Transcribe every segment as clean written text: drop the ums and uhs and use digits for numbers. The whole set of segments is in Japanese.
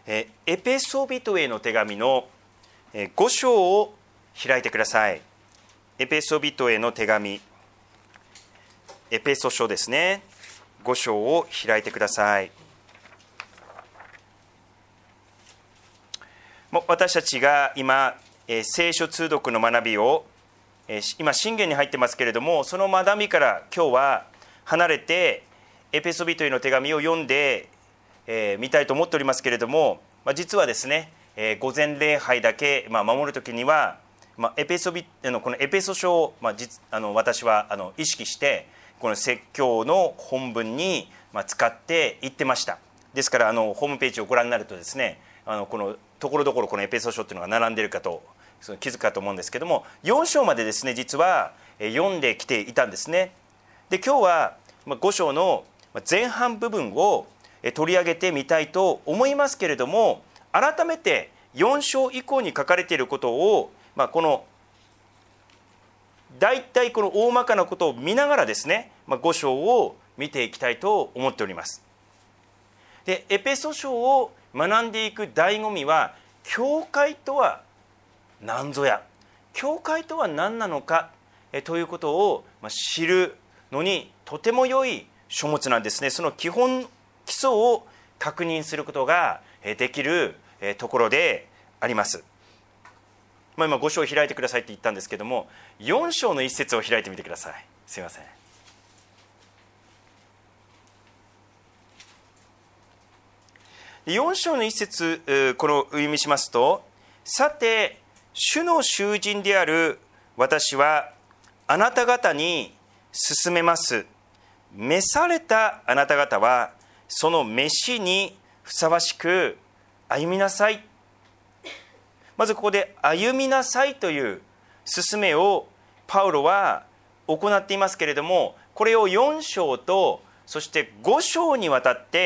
エペソビトへの手紙の5章を開いてください。エペソビトへの手紙、エペソ書ですね。5章を開いてください。私たちが今、聖書通読の学びを、今箴言に入ってますけれども、その学びから今日は離れてエペソビトへの手紙を読んでみたいと思っておりますけれども、実はですね、午前礼拝だけ守るときには、このエペソ書を私は意識してこの説教の本文に使っていってました。ですからホームページをご覧になるとですね、このところどころこのエペソ書というのが並んでいるかと気づくかと思うんですけども、4章までですね実は読んできていたんですね。で今日は5章の前半部分を取り上げてみたいと思いますけれども、改めて4章以降に書かれていることを、この大体この大まかなことを見ながらですね、5章を見ていきたいと思っております。でエペソ書を学んでいく醍醐味は、教会とは何ぞや、教会とは何なのかということを知るのにとても良い書物なんですね。その基礎を確認することができるところであります。今5章を開いてくださいって言ったんですけども、4章の一節を開いてみてください。すいません。4章の一節、この読みしますと、さて主の囚人である私はあなた方に勧めます。召されたあなた方はその召しにふさわしく歩みなさい。まずここで歩みなさいという勧めをパウロは行っていますけれども、これを4章とそして5章にわたって、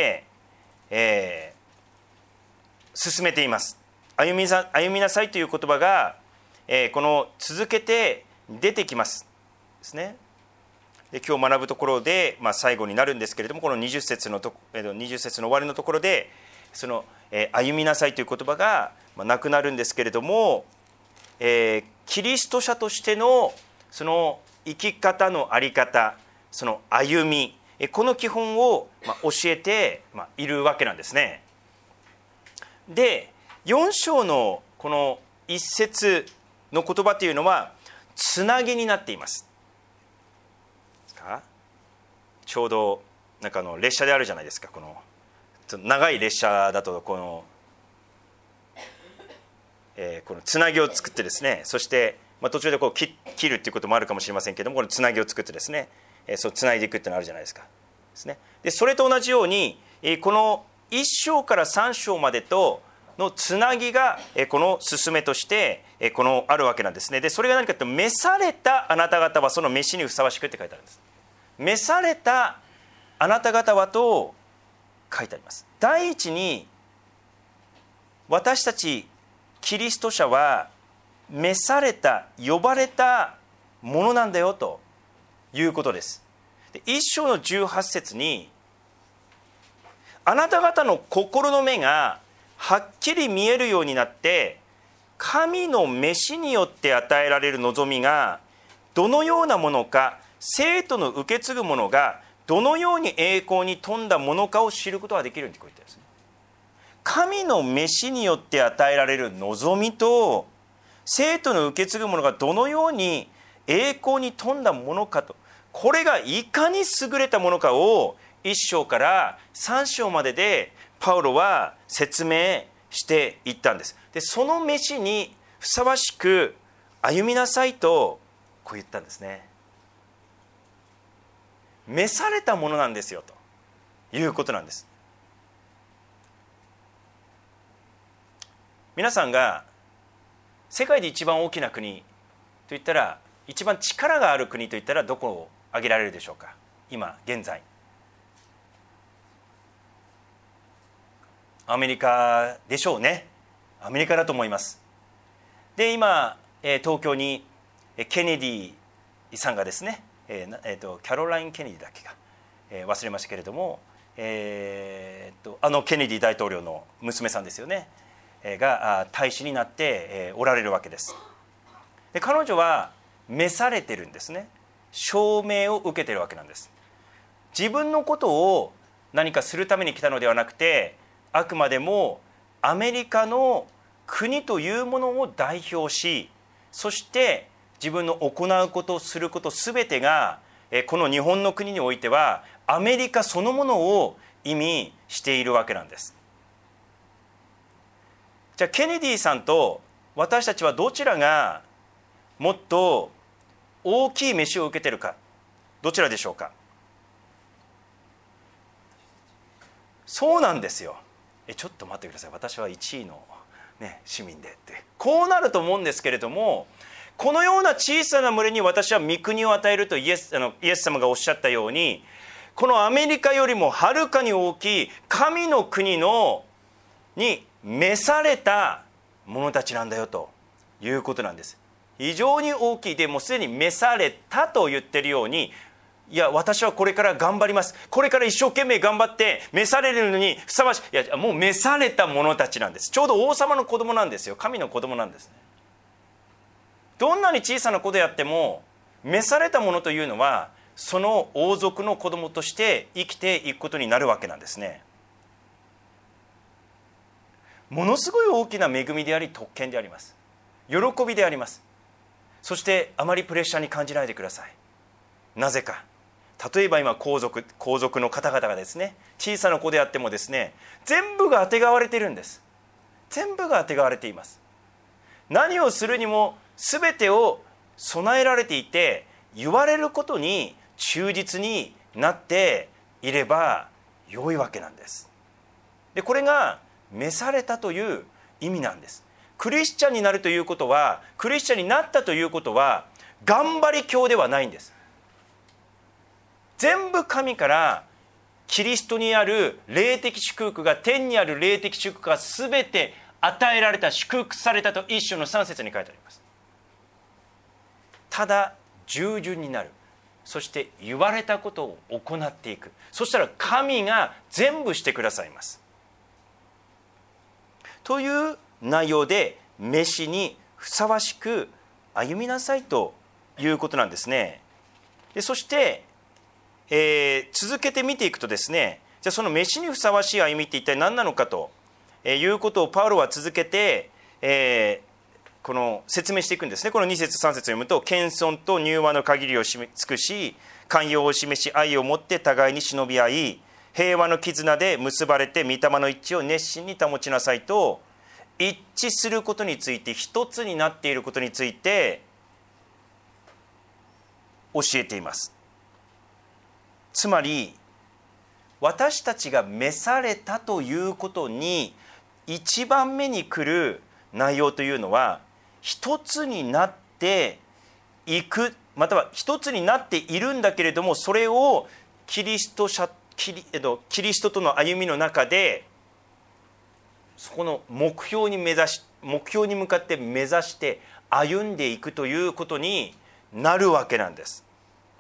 進めています。歩みなさいという言葉が、この続けて出てきますですね。で今日学ぶところで、最後になるんですけれども、この20節の終わりのところでその、歩みなさいという言葉が、なくなるんですけれども、キリスト者としてのその生き方の在り方、その歩み、この基本を、教えて、いるわけなんですね。で4章のこの一節の言葉というのはつなぎになっています。ちょうど列車であるじゃないですか。この長い列車だとこのつなぎを作ってですね、そして、途中でこう切るっていうこともあるかもしれませんけども、このつなぎを作ってですね、そうつないでいくっていうのがあるじゃないですか。ですね。でそれと同じようにこの1章から3章までとのつなぎがこの勧めとしてこのあるわけなんですね。でそれが何かというと、召されたあなた方はその召しにふさわしくって書いてあるんです。召されたあなた方はと書いてあります。第一に私たちキリスト者は召された、呼ばれたものなんだよということです。で1章の18節に、あなた方の心の目がはっきり見えるようになって、神の召しによって与えられる望みがどのようなものか、生徒の受け継ぐものがどのように栄光に富んだものかを知ることができるように聞こえているんですね。神の召しによって与えられる望みと、生徒の受け継ぐものがどのように栄光に富んだものかと、これがいかに優れたものかを1章から3章まででパウロは説明していったんです。でその召しにふさわしく歩みなさいとこう言ったんですね。召されたものなんですよということなんです。皆さんが世界で一番大きな国といったら、一番力がある国といったらどこを挙げられるでしょうか。今現在アメリカでしょうね。アメリカだと思います。で今東京にケネディさんがですね、キャロライン・ケネディだっけか、忘れましたけれども、 ケネディ大統領の娘さんですよね、が大使になっておられるわけです。で彼女は召されてるんですね。証明を受けてるわけなんです。自分のことを何かするために来たのではなくて、あくまでもアメリカの国というものを代表し、そして自分の行うことすることすべてがこの日本の国においてはアメリカそのものを意味しているわけなんです。じゃあケネディさんと私たちはどちらがもっと大きい召しを受けているか、どちらでしょうか。そうなんですよ。ちょっと待ってください、私は1位の、市民でってこうなると思うんですけれども、このような小さな群れに私は御国を与えるとイエス様がおっしゃったように、このアメリカよりもはるかに大きい神の国に召された者たちなんだよということなんです。非常に大きい。でもうすでに召されたと言ってるように、いや私はこれから頑張ります、これから一生懸命頑張って召されるのにふさわしい、いやもう召された者たちなんです。ちょうど王様の子供なんですよ。神の子供なんですね。どんなに小さな子であっても召された者というのはその王族の子供として生きていくことになるわけなんですね。ものすごい大きな恵みであり特権であります。喜びであります。そしてあまりプレッシャーに感じないでください。なぜか、例えば今皇族の方々がですね、小さな子であってもですね、全部があてがわれているんです。全部があてがわれています。何をするにも全てを備えられていて、言われることに忠実になっていれば良いわけなんです。でこれが召されたという意味なんです。クリスチャンになるということは、クリスチャンになったということは頑張り教ではないんです。全部神からキリストにある霊的祝福が、天にある霊的祝福が全て与えられた、祝福されたと一章の3節に書いてあります。ただ従順になる、そして言われたことを行っていく。そしたら神が全部してくださいますという内容で、召しにふさわしく歩みなさいということなんですね。でそして、続けて見ていくとですね、じゃあその召しにふさわしい歩みって一体何なのかということをパウロは続けて、この説明していくんですね。この2節3節を読むと、謙遜と柔和の限りを尽くし、寛容を示し、愛をもって互いに忍び合い、平和の絆で結ばれて御霊の一致を熱心に保ちなさいと、一致することについて、一つになっていることについて教えています。つまり私たちが召されたということに一番目に来る内容というのは、一つになっていく、または一つになっているんだけれども、それをキリストとの歩みの中で、そこの目標に向かって目指して歩んでいくということになるわけなんです。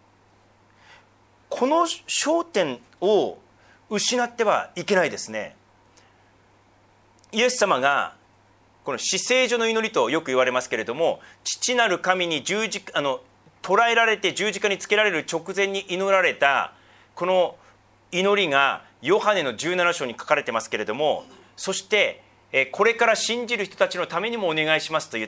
この焦点を失ってはいけないですね。イエス様がこの至聖所の祈りとよく言われますけれども、父なる神に捕らえられて十字架につけられる直前に祈られたこの祈りがヨハネの17章に書かれてますけれども、そしてこれから信じる人たちのためにもお願いしますと言って、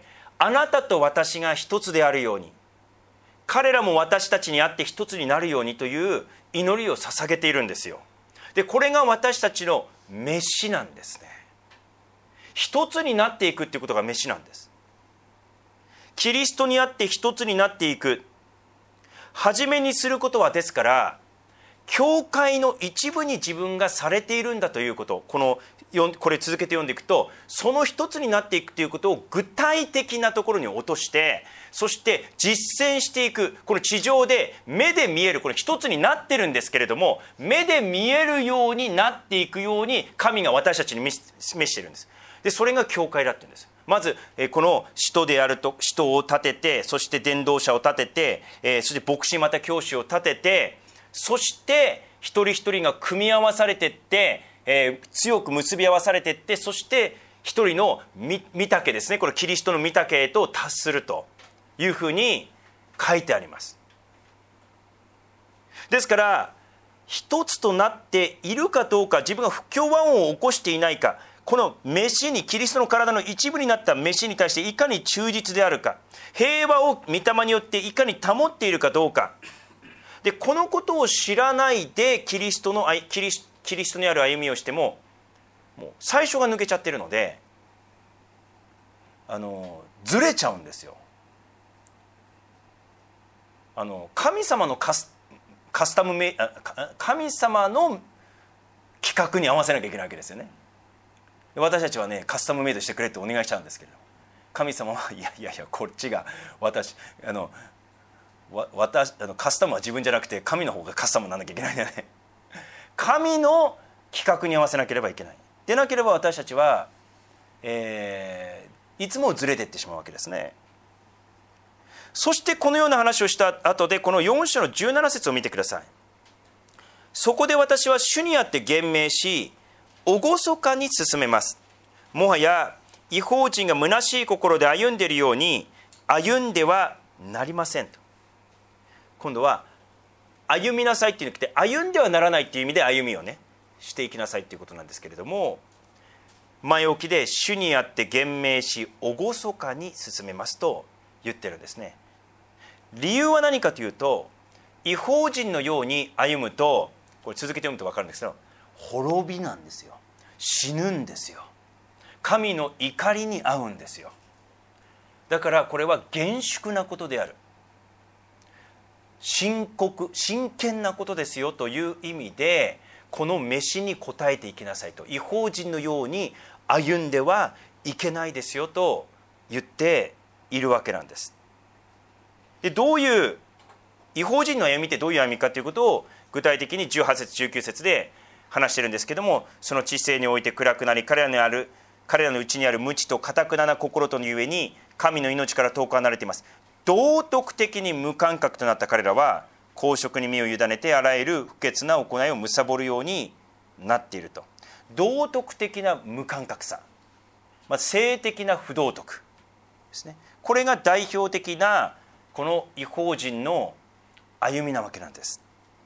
あなたと私が一つであるように、彼らも私たちにあって一つになるようにという祈りを捧げているんですよ。でこれが私たちの召しなんですね。一つになっていくということが召しなんです。キリストにあって一つになっていく、初めにすることはですから、教会の一部に自分がされているんだということ、これ続けて読んでいくと、その一つになっていくということを具体的なところに落として、そして実践していく。この地上で目で見える、これ一つになってるんですけれども、目で見えるようになっていくように神が私たちに示しているんです。でそれが教会だっていうんです。まずこの使徒であると、使徒を立てて、そして伝道者を立てて、そして牧師また教師を立てて、そして一人一人が組み合わされていって、 強く結び合わされていって、そして一人の御岳ですね、これキリストの御岳へと達するというふうに書いてあります。ですから一つとなっているかどうか、自分が不協和音を起こしていないか、この飯に、キリストの体の一部になった飯に対していかに忠実であるか、平和を御霊によっていかに保っているかどうかで、このことを知らないでキリストにある歩みをしても、もう最初が抜けちゃってるのでずれちゃうんですよ。神様の神様の企画に合わせなきゃいけないわけですよね。私たちはね、カスタムメイドしてくれってお願いしちゃうんですけれど、神様はいやこっちがカスタムは自分じゃなくて神の方がカスタムにならなきゃいけないんだね。神の企画に合わせなければいけない。でなければ私たちは、いつもずれていってしまうわけですね。そしてこのような話をした後で、この4章の17節を見てください。そこで私は主にあって言明し、厳かに進めます。もはや異邦人が虚しい心で歩んでいるように歩んではなりませんと。今度は歩みなさいっていうのが来て、歩んではならないっていう意味で歩みをねしていきなさいっていうことなんですけれども、前置きで主にあって言明し厳かに進めますと言ってるんですね。理由は何かというと、異邦人のように歩むと、これ続けて読むと分かるんですけど、滅びなんですよ。死ぬんですよ。神の怒りに遭うんですよ。だからこれは厳粛なことである、真剣なことですよという意味で、この飯に応えていきなさいと、異邦人のように歩んではいけないですよと言っているわけなんです。で、どういう異邦人の歩みってどういう歩みかということを具体的に18節19節で話しているんですけども、その知性において暗くなり、彼らのうちにある無知と堅くなな心とのゆえに神の命から遠く離れています。道徳的に無感覚となった彼らは公職に身を委ねてあらゆる不潔な行いを貪るようになっていると。道徳的な無感覚さ、性的な不道徳ですね。これが代表的なこの異邦人の歩みなわけなんです。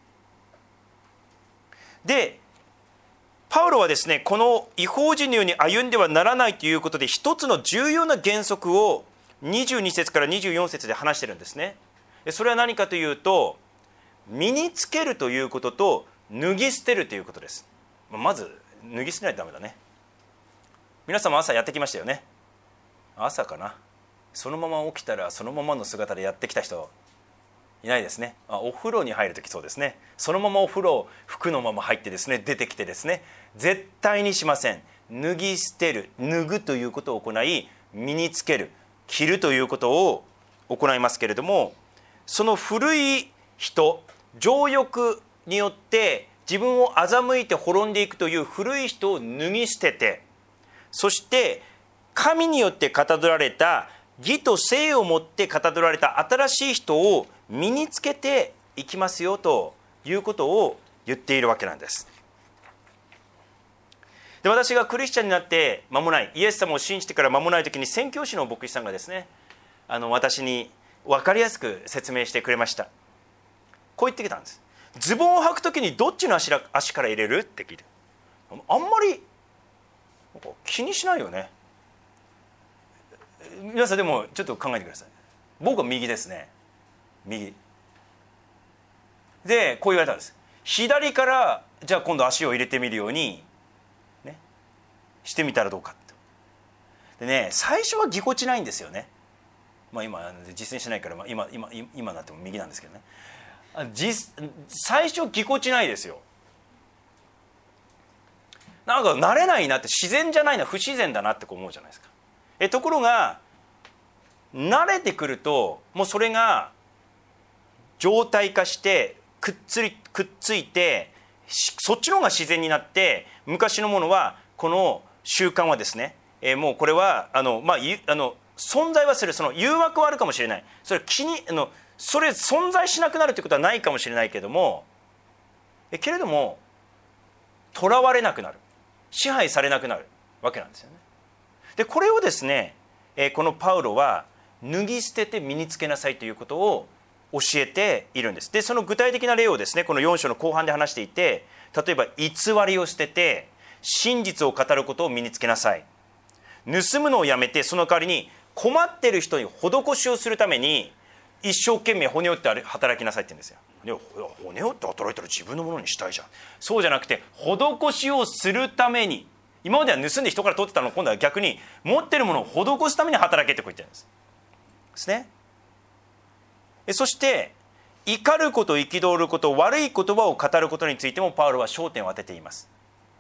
で、パウロはですね、この異邦人のように歩んではならないということで、一つの重要な原則を22節から24節で話しているんですね。それは何かというと、身につけるということと脱ぎ捨てるということです。まず脱ぎ捨てないとダメだね。皆さんも朝やってきましたよね。朝かな、そのまま起きたらそのままの姿でやってきた人いないですね。お風呂に入るときそうですね。そのままお風呂、服のまま入ってですね、出てきてですね、絶対にしません。脱ぎ捨てる、脱ぐということを行い、身につける、着るということを行いますけれども、その古い人、情欲によって自分を欺いて滅んでいくという古い人を脱ぎ捨てて、そして神によってかたどられた、義と聖をもってかたどられた新しい人を身につけていきますよということを言っているわけなんです。で、私がクリスチャンになって間もない、イエス様を信じてから間もない時に、宣教師の牧師さんがですね、私に分かりやすく説明してくれました。こう言ってきたんです。ズボンを履く時にどっちの足から入れるって聞いて、あんまり気にしないよね。皆さんでもちょっと考えてください。僕は右ですね。右でこう言われたんです。左からじゃあ今度足を入れてみるように、ね、してみたらどうかと。でね、最初はぎこちないんですよね。今実践しないから、今になっても右なんですけどね、最初ぎこちないですよ。なんか慣れないなって、自然じゃないな、不自然だなって思うじゃないですか。ところが慣れてくると、もうそれが常態化してくっついて、そっちの方が自然になって、昔のものは、この習慣はですね、もうこれは存在はする、その誘惑はあるかもしれない、それ存在しなくなるということはないかもしれないけれども、とらわれなくなる。 支配されなくなるわけなんですよね。でこれをですね、このパウロは脱ぎ捨てて身につけなさいということを教えているんです。でその具体的な例をですね、この4章の後半で話していて、例えば偽りを捨てて真実を語ることを身につけなさい、盗むのをやめてその代わりに困っている人に施しをするために一生懸命骨折って働きなさいって言うんですよ。骨折って働いたら自分のものにしたいじゃん。そうじゃなくて施しをするために、今までは盗んで人から取ってたのを今度は逆に持っているものを施すために働けってこう言ってるんですね。そして怒ること、憤ること、悪い言葉を語ることについてもパウロは焦点を当てています。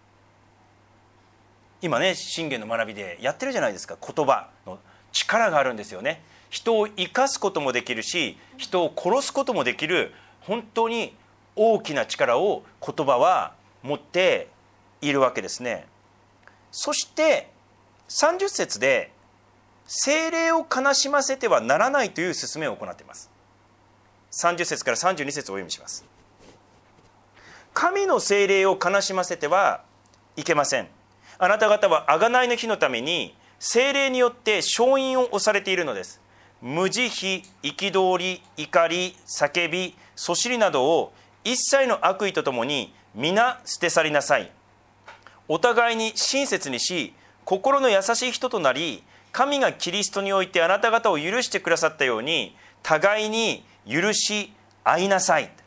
今ね、信玄の学びでやってるじゃないですか。言葉の力があるんですよね。人を生かすこともできるし、人を殺すこともできる、本当に大きな力を言葉は持っているわけですね。そして30節で聖霊を悲しませてはならないという勧めを行っています。30節から32節をお読みします。神の聖霊を悲しませてはいけません。あなた方は贖いの日のために聖霊によって勝因を押されているのです。無慈悲、憤り、怒り、叫び、そしりなどを一切の悪意とともに皆捨て去りなさい。お互いに親切にし、心の優しい人となり、神がキリストにおいてあなた方を許してくださったように互いに許し合いなさい。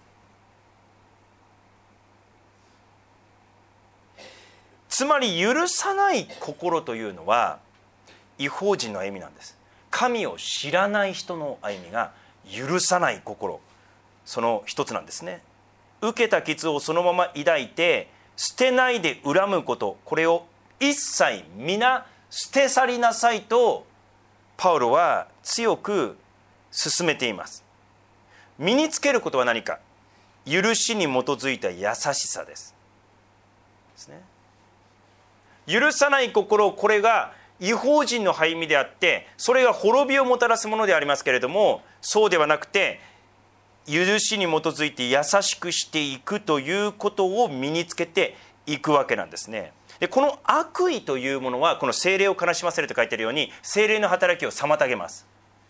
つまり許さない心というのは異邦人の歩みなんです。神を知らない人の歩みが許さない心、その一つなんですね。受けた傷をそのまま抱いて捨てないで恨むこと、これを一切皆捨て去りなさいとパウロは強く勧めています。身につけることは何か、許しに基づいた優しさですね。許さない心、これが異邦人の歩みであって、それが滅びをもたらすものでありますけれども、そうではなくて許しに基づいて優しくしていくということを身につけていくわけなんですね。でこの悪意というものは、この聖霊を悲しませると書いてあるように聖霊の働きを妨げます。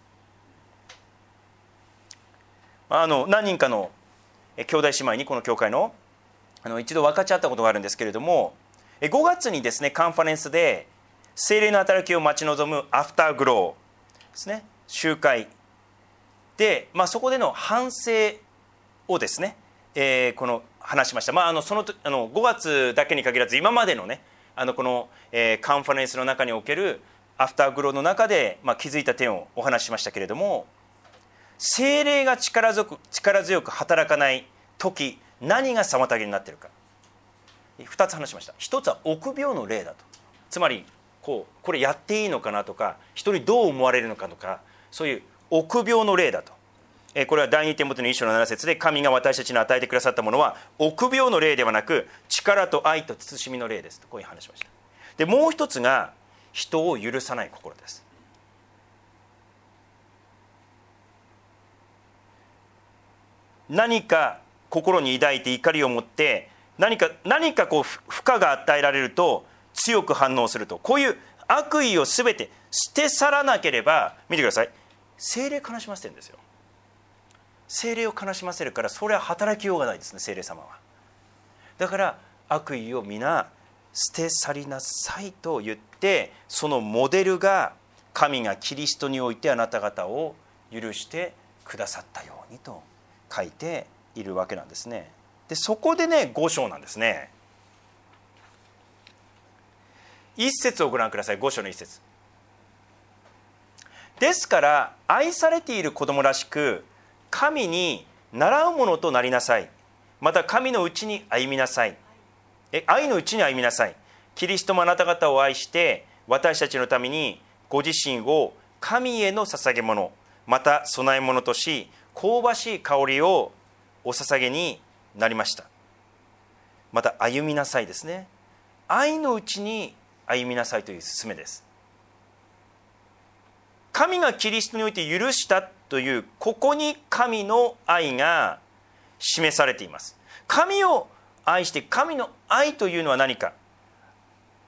何人かの兄弟姉妹にこの教会の一度分かち合ったことがあるんですけれども、5月にですね、カンファレンスで聖霊の働きを待ち望むアフターグローですね、集会で、そこでの反省をですね、この話しました。その5月だけに限らず今までのね、この、カンファレンスの中におけるアフターグローの中で、気づいた点をお話ししましたけれども、聖霊が力強く働かない時、何が妨げになっているか、2つ話しました。1つは臆病の霊だと。つまりこれやっていいのかなとか、人にどう思われるのかとか、そういう臆病の霊だと。これは第2テモテの1章の7節で、神が私たちに与えてくださったものは臆病の霊ではなく力と愛と慎みの霊ですと、こういう話しました。でもう一つが人を許さない心です。何か心に抱いて怒りを持って何かこう負荷が与えられると強く反応すると、こういう悪意を全て捨て去らなければ、見てください、聖霊悲しませてるんですよ。聖霊を悲しませるから、それは働きようがないですね、聖霊様は。だから悪意を皆捨て去りなさいと言って、そのモデルが神がキリストにおいてあなた方を許してくださったようにと書いているわけなんですね。でそこでね、5章なんですね。1節をご覧ください。5章の1節ですから、愛されている子供らしく神に習うものとなりなさい。また神のうちに歩みなさい。愛のうちに歩みなさい。キリストもあなた方を愛して私たちのためにご自身を神への捧げ物、また供え物とし、香ばしい香りをお捧げになりました。また歩みなさいですね。愛のうちに歩みなさいという勧めです。神がキリストにおいて許したという、ここに神の愛が示されています。神を愛して、神の愛というのは何か、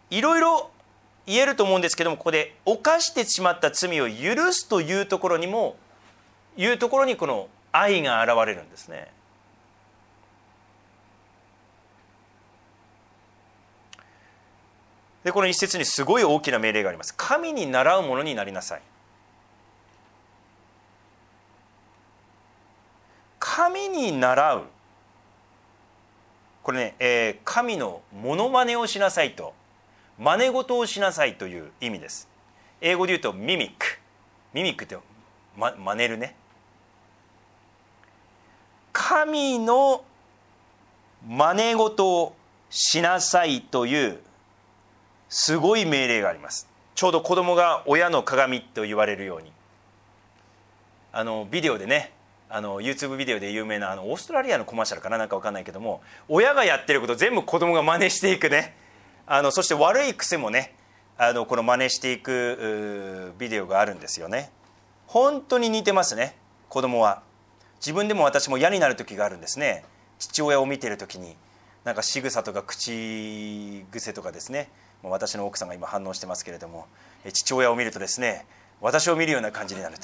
いろいろ言えると思うんですけども、ここで犯してしまった罪を許すというところにこの愛が現れるんですね。でこの一節にすごい大きな命令があります。神に倣うものになりなさい。神に倣う、これね、神のモノマネをしなさいと、真似事をしなさいという意味です。英語で言うとミミック。ミミックって真似るね。神の真似事をしなさいというすごい命令があります。ちょうど子供が親の鏡と言われるように、ビデオでね、YouTube ビデオで有名なオーストラリアのコマーシャルかな、なんか分かんないけども、親がやってることを全部子供が真似していくね、そして悪い癖もね、この真似していくビデオがあるんですよね。本当に似てますね。子供は自分でも、私も嫌になる時があるんですね。父親を見ている時になんか仕草とか口癖とかですね、私の奥さんが今反応してますけれども、父親を見るとですね、私を見るような感じになると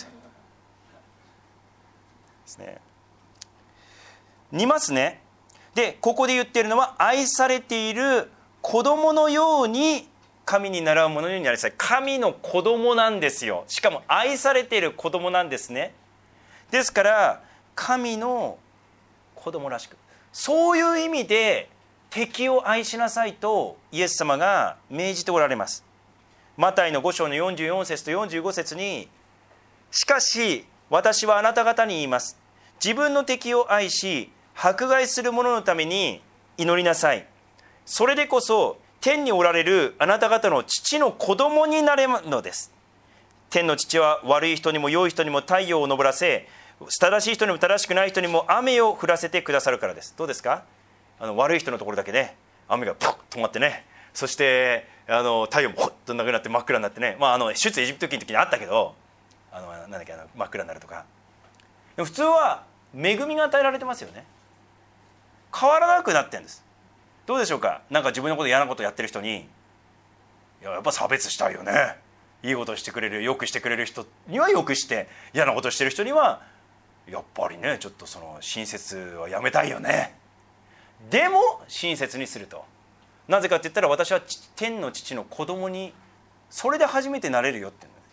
ですね。似ますね。でここで言っているのは、愛されている子供のように神に倣うものになりなさい。神の子供なんですよ。しかも愛されている子供なんですね。ですから神の子供らしく、そういう意味で敵を愛しなさいとイエス様が命じておられます。マタイの5章の44節と45節に、しかし私はあなた方に言います。自分の敵を愛し迫害する者のために祈りなさい。それでこそ天におられるあなた方の父の子供になれるのです。天の父は悪い人にも良い人にも太陽を昇らせ、正しい人にも正しくない人にも雨を降らせてくださるからです。どうですか？悪い人のところだけね、雨がポッと止まってね、そして太陽もポッとなくなって真っ暗になってね、出エジプト記の時にあったけど、なんだっけ、真っ暗になるとか。でも普通は恵みが与えられてますよね。変わらなくなってるんです。どうでしょうか？なんか自分のこと嫌なことやってる人に、やっぱ差別したいよね。いいことしてくれる、よくしてくれる人にはよくして、嫌なことしてる人にはやっぱりね、ちょっとその親切はやめたいよね。でも親切にすると、なぜかって言ったら、私は天の父の子供にそれで初めてなれるよって言うんだね。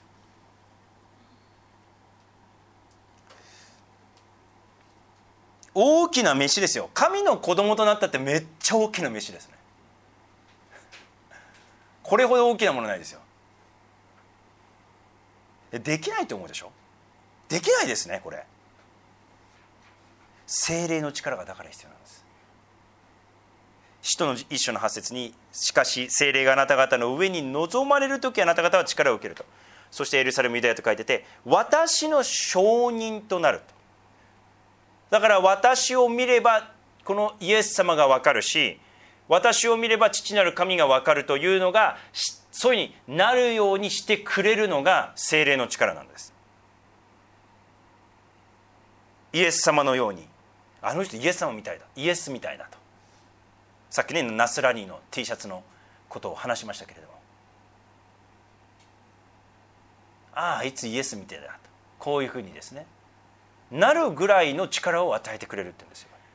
大きな飯ですよ。神の子供となったってめっちゃ大きな飯ですね。これほど大きなものないですよ。できないと思うでしょ。できないですね。これ聖霊の力がだから必要なんです。使徒の一章の8節に、しかし聖霊があなた方の上に臨まれるとき、あなた方は力を受けると。そしてエルサレムユダヤと書いてて、私の証人となると。だから私を見ればこのイエス様が分かるし、私を見れば父なる神が分かるというのが、そういうふうになるようにしてくれるのが聖霊の力なんです。イエス様のように、あの人イエス様みたいだ、イエスみたいだと、さっきねナスラニーの T シャツのことを話しましたけれども、あいつイエスみたいだと、こういうふうにですね、なるぐらいの力を与えてくれるって言うん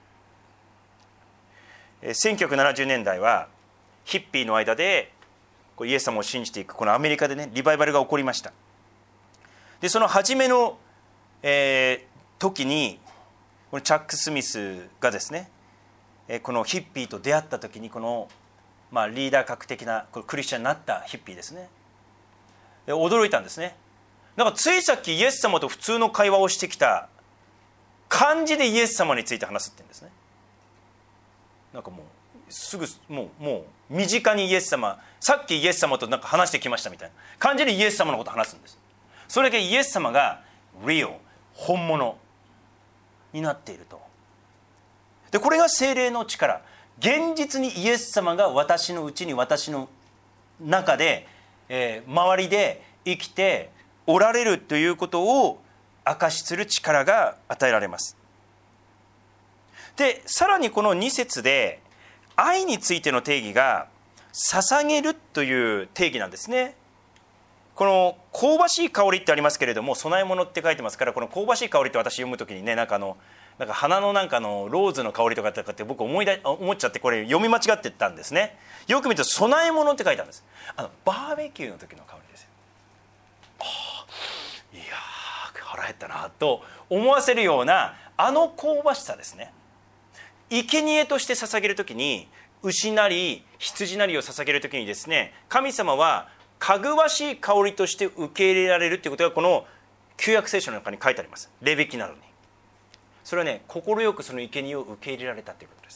ですよ。1970年代はヒッピーの間でイエス様を信じていく、このアメリカでねリバイバルが起こりました。でその初めの、時にこのチャック・スミスがですね、このヒッピーと出会った時に、この、リーダー格的なクリスチャンになったヒッピーですね、驚いたんですね。なんかついさっきイエス様と普通の会話をしてきた感じでイエス様について話すって言うんですね。なんかもうすぐもう身近にイエス様、さっきイエス様となんか話してきましたみたいな感じでイエス様のことを話すんです。それだけイエス様がリオ、本物になっていると。でこれが聖霊の力、現実にイエス様が私のうちに、私の中で、周りで生きておられるということを証しする力が与えられます。でさらにこの2節で愛についての定義が捧げるという定義なんですね。この香ばしい香りってありますけれども、供え物って書いてますから、この香ばしい香りって私読むときにね、なんか花のローズの香りとかって僕思っちゃって、これ読み間違ってたんですね。よく見ると供え物って書いてあるんです。バーベキューの時の香りですよ。いやー腹減ったなと思わせるような香ばしさですね。生贄として捧げるときに、牛なり羊なりを捧げるときにですね、神様はかぐわしい香りとして受け入れられるということがこの旧約聖書の中に書いてあります。レビ記などに。それはね、快くその生贄を受け入れられたということです。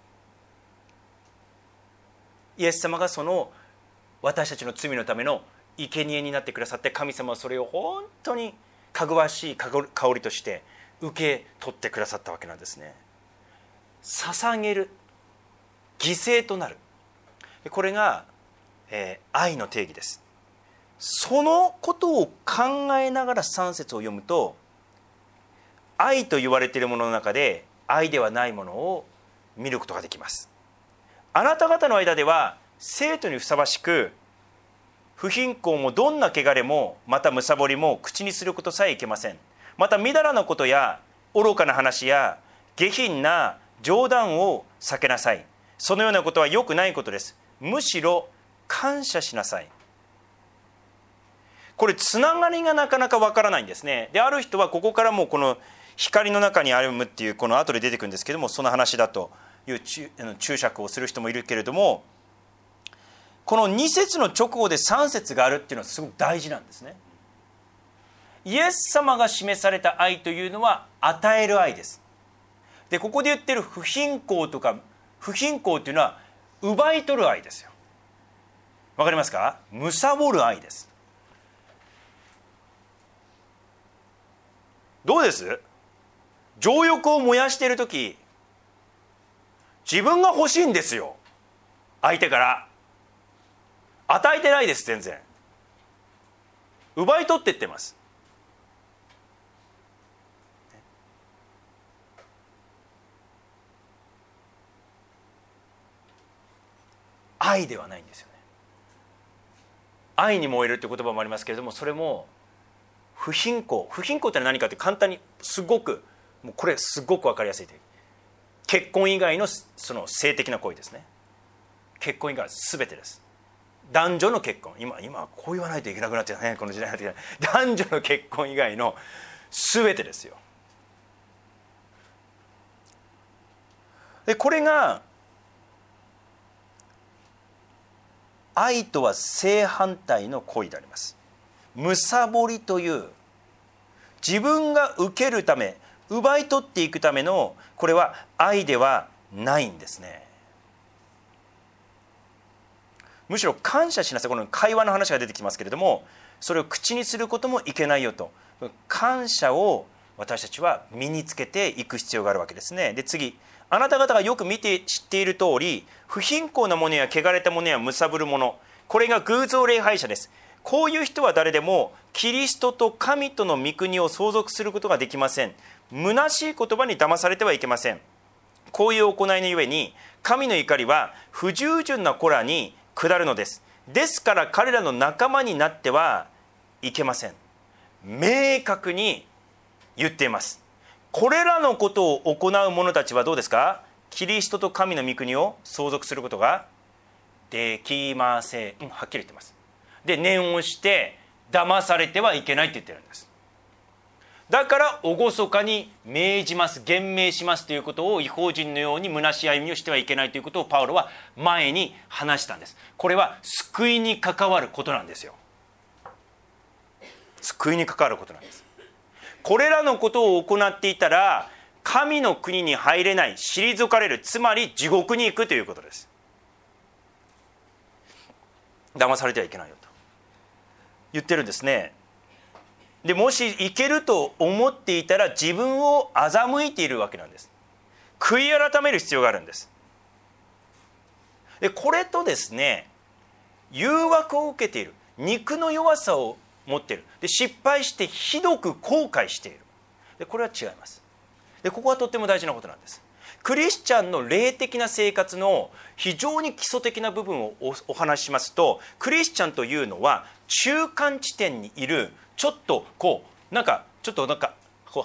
イエス様がその私たちの罪のための生贄になってくださって、神様はそれを本当にかぐわしい香りとして受け取ってくださったわけなんですね。捧げる、犠牲となる、これが、愛の定義です。そのことを考えながら3節を読むと、愛と言われているものの中で愛ではないものを見ることができます。あなた方の間では生徒にふさわしく、不貧困もどんな汚れもまた貪りも口にすることさえいけません。またみだらなことや愚かな話や下品な冗談を避けなさい。そのようなことは良くないことです。むしろ感謝しなさい。これつながりがなかなかわからないんですね。で、ある人はここからもうこの光の中に歩むっていう、この後で出てくるんですけども、その話だという注釈をする人もいるけれども、この2節の直後で3節があるっていうのはすごく大事なんですね。イエス様が示された愛というのは与える愛です。で、ここで言ってる不貧困とか不貧困というのは奪い取る愛ですよ。わかりますか？貪る愛です。どうです？情欲を燃やしているとき、自分が欲しいんですよ。相手から与えてないです。全然奪い取っていってます。愛ではないんですよね。愛に燃えるって言葉もありますけれども、それも不貧困って何かって簡単にすごく、もうこれすごく分かりやすい。結婚以外のその性的な行為ですね。結婚以外は全てです。男女の結婚、今こう言わないといけなくなっちゃうね、この時代になってきた。男女の結婚以外の全てですよ。で、これが愛とは正反対の行為であります。貪りという自分が受けるため、奪い取っていくための、これは愛ではないんですね。むしろ感謝しなさい。この会話の話が出てきますけれども、それを口にすることもいけないよと。感謝を私たちは身につけていく必要があるわけですね。で、次、あなた方がよく見て知っている通り、不貧困なものや汚れたものや貪るもの、これが偶像礼拝者です。こういう人は誰でもキリストと神との御国を相続することができません。虚しい言葉に騙されてはいけません。こういう行いのゆえに神の怒りは不従順な子らに下るのです。ですから彼らの仲間になってはいけません。明確に言っています。これらのことを行う者たちはどうですか？キリストと神の御国を相続することができません。はっきり言ってます。で、念をして騙されてはいけないって言ってるんです。だから厳かに命じます、厳命しますということを、異邦人のように虚しい歩みをしてはいけないということをパウロは前に話したんです。これは救いに関わることなんですよ。救いに関わることなんです。これらのことを行っていたら神の国に入れない、退かれる、つまり地獄に行くということです。騙されてはいけないよと言ってるんですね。で、もしいけると思っていたら自分を欺いているわけなんです。悔い改める必要があるんです。で、これとですね、誘惑を受けている、肉の弱さを持っている、で失敗してひどく後悔している、でこれは違います。でここはとっても大事なことなんです。 クリスチャンの霊的な生活の非常に基礎的な部分をお話ししますと、クリスチャンというのは中間地点にいる、ちょっとこうなんかこう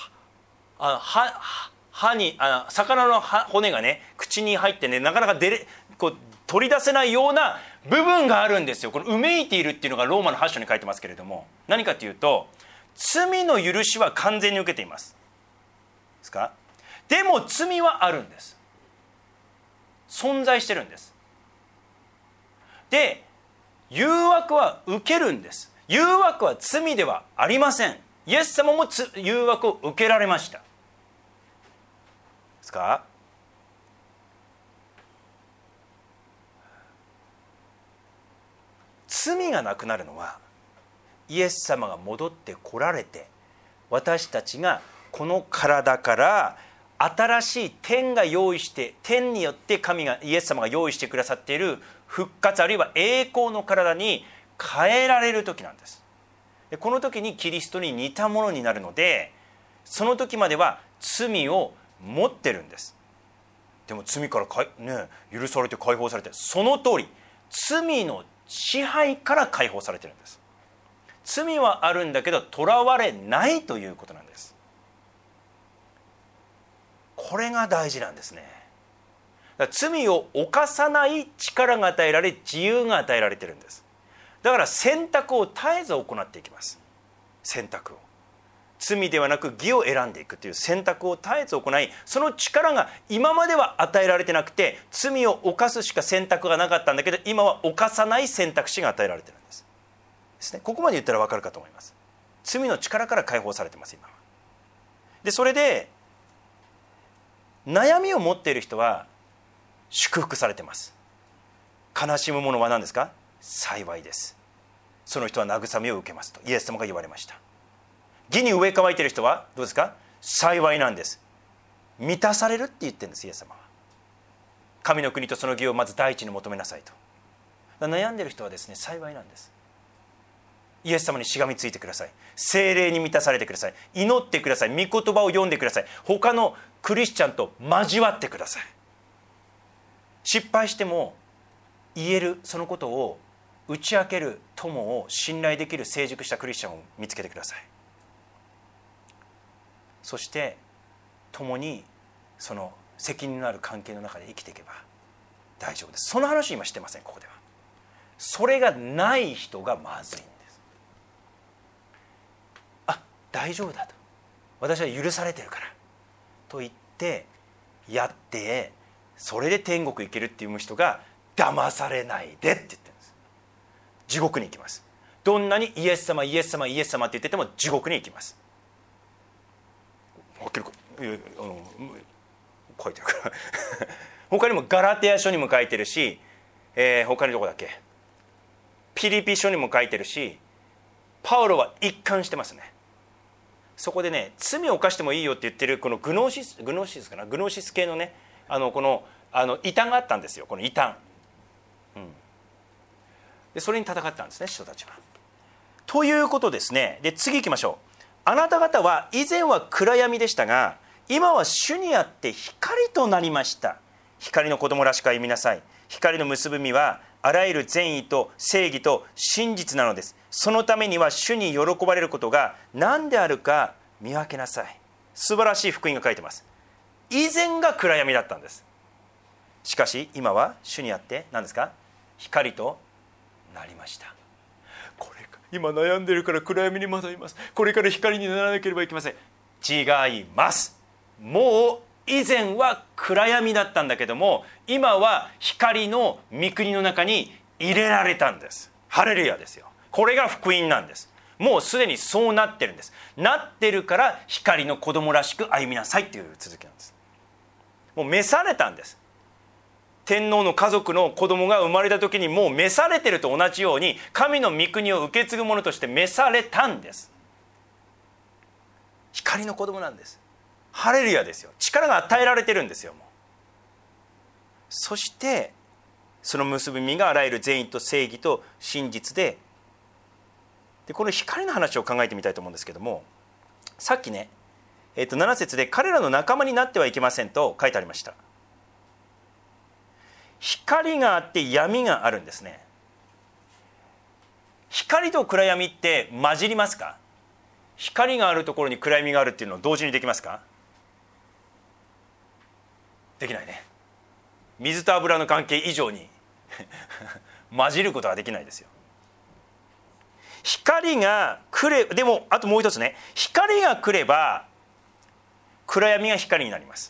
歯に魚の骨がね口に入ってね、なかなかこう取り出せないような部分があるんですよ。このうめいているっていうのがローマの8章に書いてますけれども、何かというと、罪の許しは完全に受けていますですか。でも罪はあるんです。存在してるんです。で、誘惑は受けるんです。誘惑は罪ではありません。イエス様も誘惑を受けられましたですか。罪がなくなるのはイエス様が戻ってこられて、私たちがこの体から新しい天が用意して、天によってイエス様が用意してくださっている復活、あるいは栄光の体に変えられる時なんです。でこの時にキリストに似たものになるので、その時までは罪を持ってるんです。でも罪から許されて解放されて、その通り罪の支配から解放されてるんです。罪はあるんだけど囚われないということなんです。これが大事なんですね。だから罪を犯さない力が与えられ、自由が与えられてるんです。だから選択を絶えず行っていきます。選択を、罪ではなく義を選んでいくという選択を絶えず行い、その力が今までは与えられてなくて、罪を犯すしか選択がなかったんだけど、今は犯さない選択肢が与えられてるんですね。ここまで言ったら分かるかと思います。罪の力から解放されてます、今は。でそれで悩みを持っている人は祝福されてます。悲しむものは何ですか。幸いです。その人は慰めを受けますとイエス様が言われました。義に植え替えている人はどうですか。幸いなんです。満たされるって言ってるんです、イエス様は。神の国とその義をまず第一に求めなさいと。悩んでいる人はですね、幸いなんです。イエス様にしがみついてください。聖霊に満たされてください。祈ってください。御言葉を読んでください。他のクリスチャンと交わってください。失敗しても言える、そのことを打ち明ける友を、信頼できる成熟したクリスチャンを見つけてください。そして共にその責任のある関係の中で生きていけば大丈夫です。その話今してません、ここでは。それがない人がまずいんです。大丈夫だと、私は許されてるからと言ってやって、それで天国行けるっていう人が騙されないでって言ってるんです。地獄に行きます。どんなにイエス様イエス様イエス様って言ってても地獄に行きます。書いてるから他にもガラテヤ書にも書いてるし、他にどこだっけ、ピリピ書にも書いてるし、パウロは一貫してますね。そこでね、罪を犯してもいいよって言ってるこのグノーシス系のね、この異端があったんですよ。この異端、でそれに戦ったんですね、人たちは。ということですね。で次行きましょう。あなた方は以前は暗闇でしたが、今は主にあって光となりました。光の子供らしく歩みなさい。光の結ぶ実はあらゆる善意と正義と真実なのです。そのためには主に喜ばれることが何であるか見分けなさい。素晴らしい福音が書いてます。以前が暗闇だったんです。しかし今は主にあって何ですか、光となりました。これ今悩んでるから暗闇にまだいます。これから光にならなければいけません。違います。もう以前は暗闇だったんだけども、今は光の御国の中に入れられたんです。ハレルヤですよ。これが福音なんです。もうすでにそうなってるんです。なってるから光の子供らしく歩みなさいっていう続きなんです。もう召されたんです。天皇の家族の子供が生まれた時にもう召されてると同じように、神の御国を受け継ぐ者として召されたんです。光の子供なんです。ハレルヤですよ。力が与えられてるんですよ。もうそしてその結び実があらゆる善意と正義と真実で、この光の話を考えてみたいと思うんですけども、さっきね、 7節で彼らの仲間になってはいけませんと書いてありました。光があって闇があるんですね。光と暗闇って混じりますか？光があるところに暗闇があるっていうのを同時にできますか？できないね。水と油の関係以上に混じることができないですよ。光が来れでもあともう一つね、光が来れば暗闇が光になります。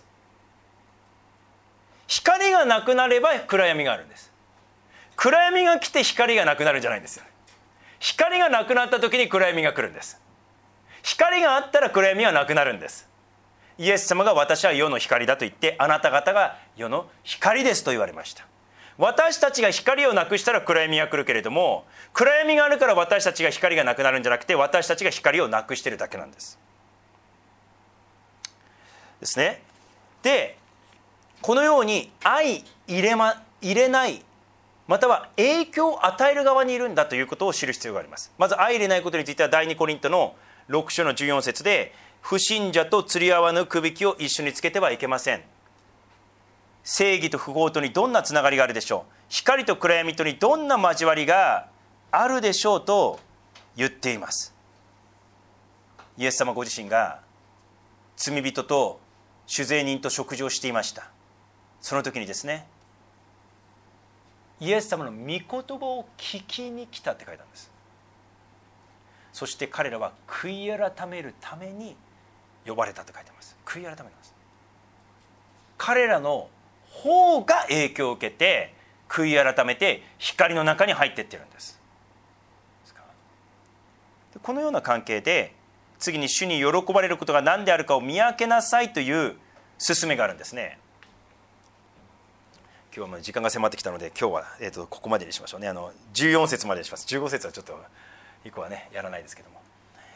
光がなくなれば暗闇があるんです。暗闇が来て光がなくなるんじゃないんですよ。光がなくなった時に暗闇が来るんです。光があったら暗闇はなくなるんです。イエス様が私は世の光だと言って、あなた方が世の光ですと言われました。私たちが光をなくしたら暗闇が来るけれども、暗闇があるから私たちが光がなくなるんじゃなくて、私たちが光をなくしているだけなんですですね。でこのように相入れない、または影響を与える側にいるんだということを知る必要があります。まず相入れないことについては第2コリントの6章の14節で、不信者と釣り合わぬくびきを一緒につけてはいけません。正義と不法とにどんなつながりがあるでしょう。光と暗闇とにどんな交わりがあるでしょうと言っています。イエス様ご自身が罪人と酒税人と食事をしていました。その時にですね、イエス様の御言葉を聞きに来たって書いたんです。そして彼らは悔い改めるために呼ばれたと書いてます。悔い改めます。彼らの方が影響を受けて悔い改めて光の中に入っていってるんです。このような関係で次に主に喜ばれることが何であるかを見分けなさいという勧めがあるんですね。今日はもう時間が迫ってきたので今日は、ここまでにしましょうね。14節までにします。15節はちょっと以降はねやらないですけども、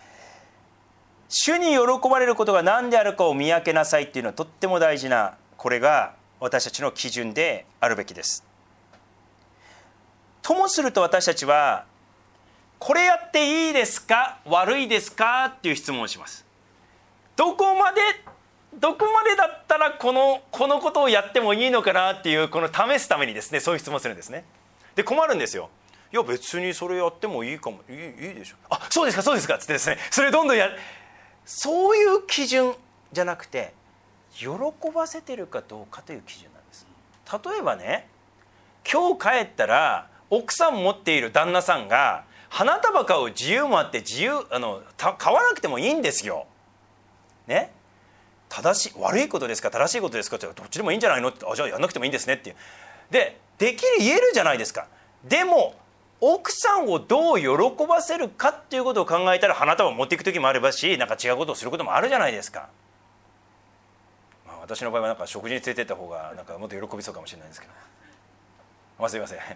主に喜ばれることが何であるかを見分けなさいっていうのはとっても大事な、これが私たちの基準であるべきです。ともすると私たちはこれやっていいですか悪いですかっていう質問をします。どこまでだったらこのことをやってもいいのかなっていう、この試すためにですね、そういう質問をするんですね。で困るんですよ。いや別にそれやってもいいかも、いいでしょ、あそうですかそうですかっつってですね、それどんどんそういう基準じゃなくて、喜ばせてるかどうかという基準なんです。例えばね、今日帰ったら奥さん持っている旦那さんが花束買う自由もあって、買わなくてもいいんですよ。ね、悪いことですか正しいことですかってどっちでもいいんじゃないのって、じゃあやんなくてもいいんですねっていう。で言えるじゃないですか。でも奥さんをどう喜ばせるかっていうことを考えたら花束を持っていく時もあればし、なんか違うことをすることもあるじゃないですか。私の場合はなんか食事に連れてった方がなんかもっと喜びそうかもしれないんですけど、すいません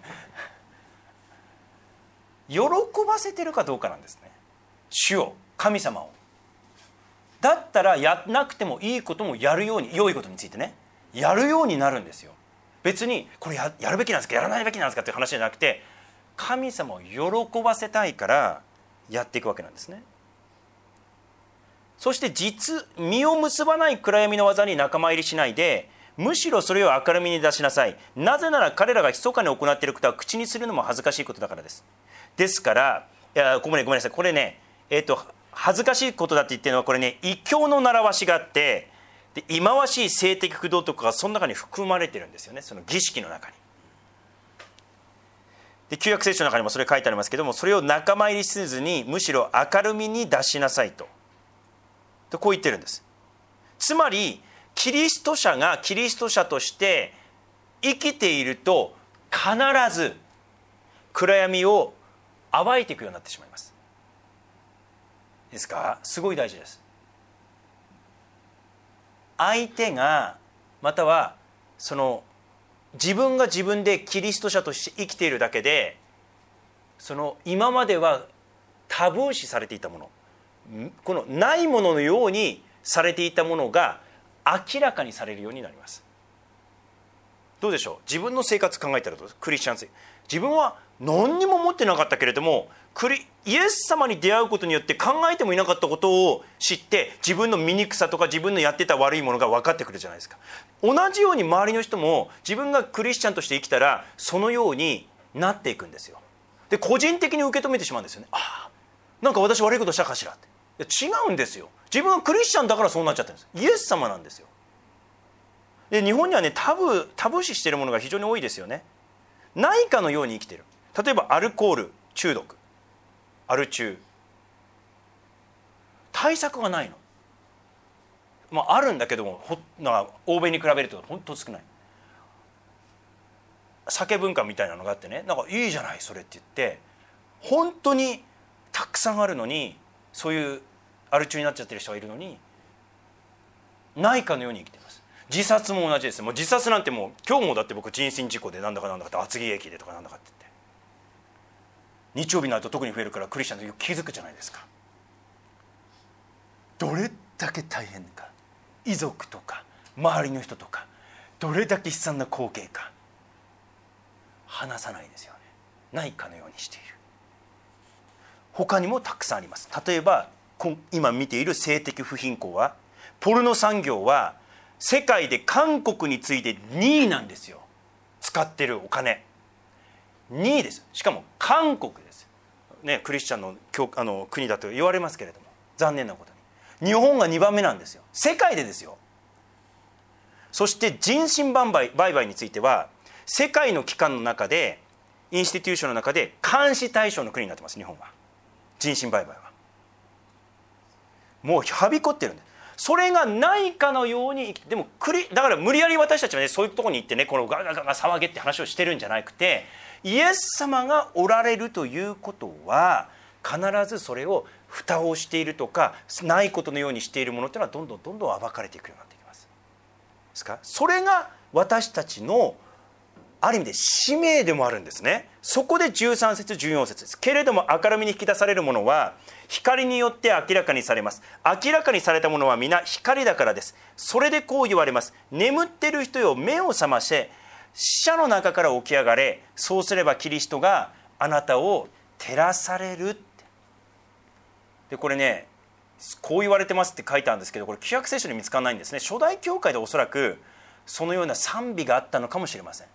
喜ばせてるかどうかなんですね。主を、神様を。だったらやらなくてもいいこともやるように、良いことについてねやるようになるんですよ。別にこれ やるべきなんですかやらないべきなんですかっていう話じゃなくて、神様を喜ばせたいからやっていくわけなんですね。そして実を結ばない暗闇の技に仲間入りしないで、むしろそれを明るみに出しなさい。なぜなら彼らが密かに行っていることは口にするのも恥ずかしいことだからです。ですからごめんなさい、これね恥ずかしいことだって言ってるのは、これね異教の習わしがあって、で忌まわしい性的不道とかがその中に含まれてるんですよね、その儀式の中に。で旧約聖書の中にもそれ書いてありますけども、それを仲間入りせずにむしろ明るみに出しなさいとこう言ってるんです。つまりキリスト者がキリスト者として生きていると必ず暗闇を暴いていくようになってしまいます。ですからすごい大事です。相手がまたはその自分が自分でキリスト者として生きているだけで、その今まではタブー視されていたもの、このないもののようにされていたものが明らかにされるようになります。どうでしょう。自分の生活考えたらどうですか。クリスチャン生活、自分は何にも持ってなかったけれども、イエス様に出会うことによって考えてもいなかったことを知って、自分の醜さとか自分のやってた悪いものが分かってくるじゃないですか。同じように周りの人も自分がクリスチャンとして生きたらそのようになっていくんですよ。で個人的に受け止めてしまうんですよね。なんか私悪いことしたかしらって。違うんですよ。自分はクリスチャンだからそうなっちゃってるんです。イエス様なんですよ。で日本にはね、タブ視しているものが非常に多いですよね。ないかのように生きている。例えばアルコール中毒、アル中、対策がないの。あるんだけども、欧米に比べると本当少ない。酒文化みたいなのがあってね、なんかいいじゃないそれって言って、本当にたくさんあるのに、そういうアル中になっちゃってる人がいるのに、ないかのように生きています。自殺も同じです。もう自殺なんてもう今日もだって僕人身事故でなんだかって厚木駅でとかなんだかって言って、日曜日になると特に増えるからクリスチャンの時気づくじゃないですか。どれだけ大変か、遺族とか周りの人とかどれだけ悲惨な光景か話さないですよね。ないかのようにしている。他にもたくさんあります。例えば今見ている性的不貧困は、ポルノ産業は世界で韓国に次いで2位なんですよ。使ってるお金2位です。しかも韓国ですね。クリスチャンの国だと言われますけれども、残念なことに日本が2番目なんですよ。世界でですよ。そして人身売買については世界の機関の中で、インスティテューションの中で監視対象の国になってます。日本は人身売買はもうはびこってるんです。それがないかのように生きて、でもだから無理やり私たちはね、そういうところに行ってね、このガガガガ騒げって話をしてるんじゃなくて、イエス様がおられるということは必ずそれを蓋をしているとかないことのようにしているものというのはどんどん暴かれていくようになっていきます。ですからそれが私たちのある意味で使命でもあるんですね。そこで13節14節です。けれども明るみに引き出されるものは光によって明らかにされます。明らかにされたものは皆光だからです。それでこう言われます。眠っている人よ、目を覚ませ、死者の中から起き上がれ。そうすればキリストがあなたを照らされるって。でこれね、こう言われてますって書いてあるんですけど、これ旧約聖書に見つからないんですね。初代教会でおそらくそのような賛美があったのかもしれません。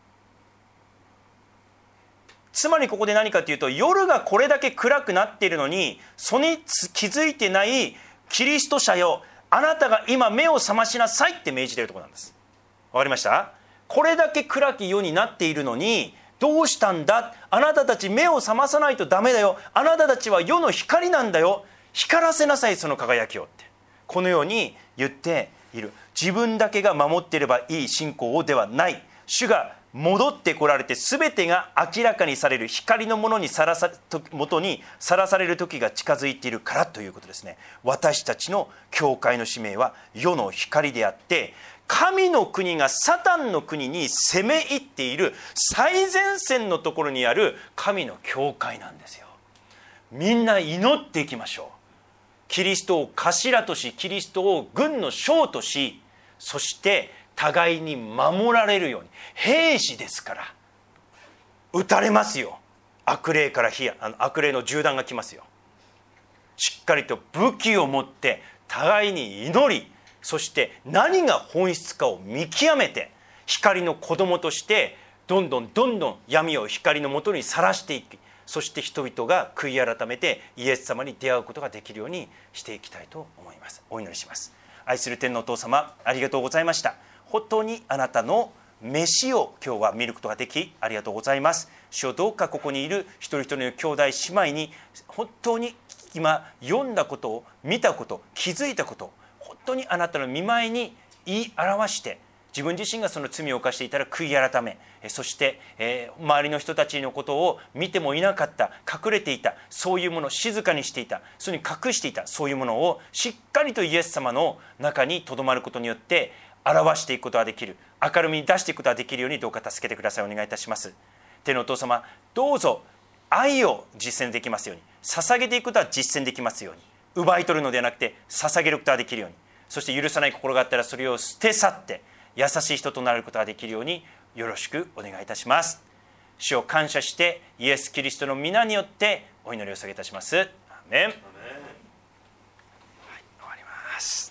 つまりここで何かというと、夜がこれだけ暗くなっているのにそれに気づいてないキリスト者よ、あなたが今目を覚ましなさいって命じているところなんです。わかりました？これだけ暗き世になっているのにどうしたんだ、あなたたち目を覚まさないとダメだよ、あなたたちは世の光なんだよ、光らせなさいその輝きをって、このように言っている。自分だけが守っていればいい信仰をではない。主が戻ってこられて全てが明らかにされる光のものにさらされる時が近づいているからということですね。私たちの教会の使命は世の光であって、神の国がサタンの国に攻め入っている最前線のところにある神の教会なんですよ。みんな祈っていきましょう。キリストを頭とし、キリストを軍の将とし、そして互いに守られるように。兵士ですから撃たれますよ。悪霊から悪霊の銃弾が来ますよ。しっかりと武器を持って互いに祈り、そして何が本質かを見極めて、光の子供としてどんどん闇を光のもとにさらしていき、そして人々が悔い改めてイエス様に出会うことができるようにしていきたいと思います。お祈りします。愛する天のお父様、ありがとうございました。本当にあなたの飯を今日は見ることができありがとうございます。主よ、どうかここにいる一人一人の兄弟姉妹に本当に今読んだことを見たこと気づいたこと、本当にあなたの御前に言い表して、自分自身がその罪を犯していたら悔い改め、そして周りの人たちのことを見てもいなかった、隠れていたそういうものを静かにしていた、それに隠していたそういうものをしっかりとイエス様の中にとどまることによって表していくことができる、明るみに出していくことができるようにどうか助けてください。お願いいたします。天のお父様、どうぞ愛を実践できますように、捧げていくことは実践できますように、奪い取るのではなくて捧げることができるように、そして許さない心があったらそれを捨て去って優しい人となることができるようによろしくお願いいたします。 主を感謝してイエス・キリストの皆によってお祈りを下げいたします。アーメン。はい、終わります。